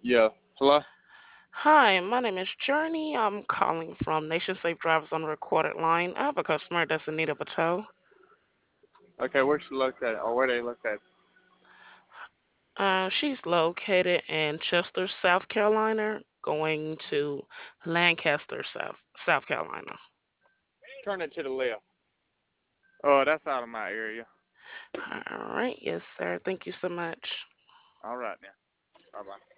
Yeah. Hello? Hi, my name is Journey. I'm calling from Nation Safe Drivers on the recorded line. I have a customer that's in need of a tow. Okay, where's she located? Or where they located? She's located in Chester, South Carolina, going to Lancaster, South Carolina. Turn it to the left. Oh, that's out of my area. All right, yes, sir. Thank you so much. All right now. Bye bye.